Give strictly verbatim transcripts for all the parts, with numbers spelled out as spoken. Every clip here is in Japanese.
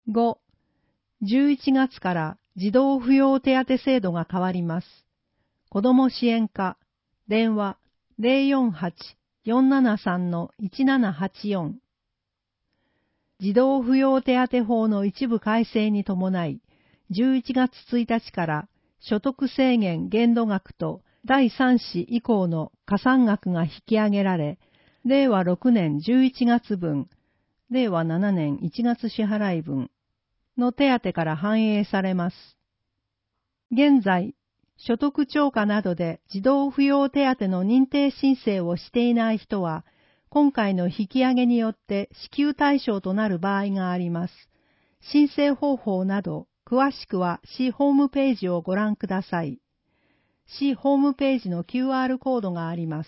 ご、じゅういちがつから児童扶養手当制度が変わります。子ども支援課、電話 ゼロよんはち よんななさん いちななはちよん。児童扶養手当法の一部改正に伴い、じゅういちがつついたちから所得制限限度額とだいさん子以降の加算額が引き上げられ、れいわろくねんじゅういちがつ分、れいわななねんいちがつ支払い分の手当から反映されます。現在、所得超過などで児童扶養手当の認定申請をしていない人は、今回の引き上げによって支給対象となる場合があります。申請方法など、詳しくは市ホームページをご覧ください。市ホームページの キューアール コードがあります。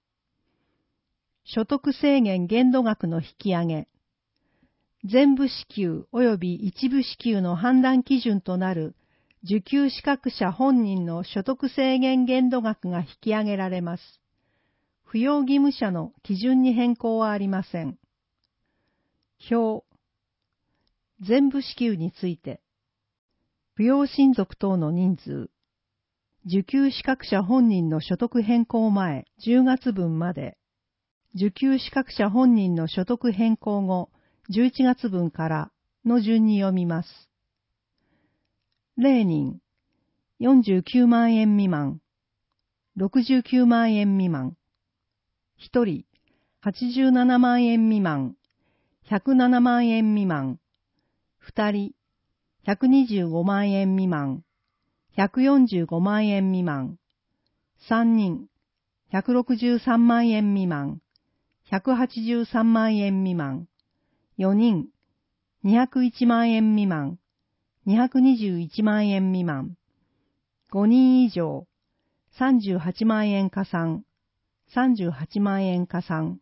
所得制限限度額の引き上げ。全部支給及び一部支給の判断基準となる受給資格者本人の所得制限限度額が引き上げられます。扶養義務者の基準に変更はありません。表。全部支給について。扶養親族等の人数。受給資格者本人の所得変更前じゅうがつ分まで。受給資格者本人の所得変更後じゅういちがつ分からの順に読みます。れいにん、よんじゅうきゅうまんえん未満、ろくじゅうきゅうまんえん未満、ひとり、はちじゅうななまんえん未満、ひゃくななまんえん未満、ふたり、ひゃくにじゅうごまんえん未満、ひゃくよんじゅうごまんえん未満、さんにん、ひゃくろくじゅうさんまんえん未満、ひゃくはちじゅうさんまんえん未満、よにん、にひゃくいちまんえん未満、にひゃくにじゅういちまんえん未満、ごにん以上、さんじゅうはちまんえん加算、さんじゅうはちまんえん加算。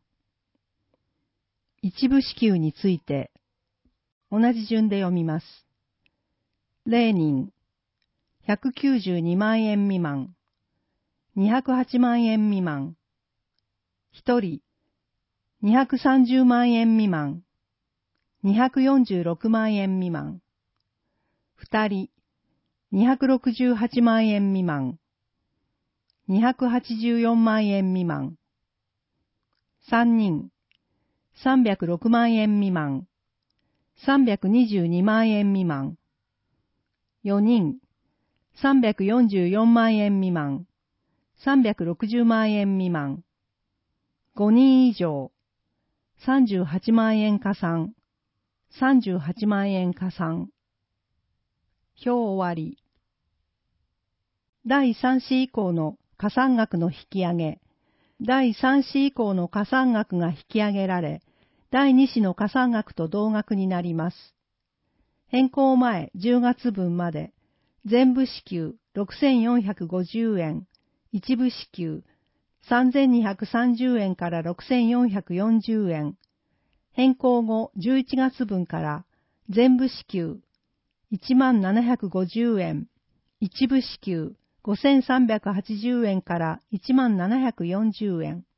一部支給について、同じ順で読みます。れいにん、ひゃくきゅうじゅうにまんえん未満、にひゃくはちまんえん未満、ひとり、にひゃくさんじゅうまんえん未満、にひゃくよんじゅうろくまんえん未満、ふたり、にひゃくろくじゅうはちまんえん未満、にひゃくはちじゅうよんまんえん未満、さんにん、さんびゃくろくまんえん未満、さんびゃくにじゅうにまんえん未満、よにん、さんびゃくよんじゅうよんまんえん未満、さんびゃくろくじゅうまんえん未満、ごにん以上、さんじゅうはちまんえん加算、さんじゅうはちまんえん加算。表終わり。だいさん子以降の加算額の引き上げ、だいさん子以降の加算額が引き上げられ、だいに子の加算額と同額になります。変更前じゅうがつ分まで、全部支給ろくせんよんひゃくごじゅうえん、一部支給さんぜんにひゃくさんじゅうえんからろくせんよんひゃくよんじゅうえん、変更後じゅういちがつ分から全部支給いちまんななひゃくごじゅうえん、一部支給ごせんさんびゃくはちじゅうえんからいちまんななひゃくよんじゅうえん。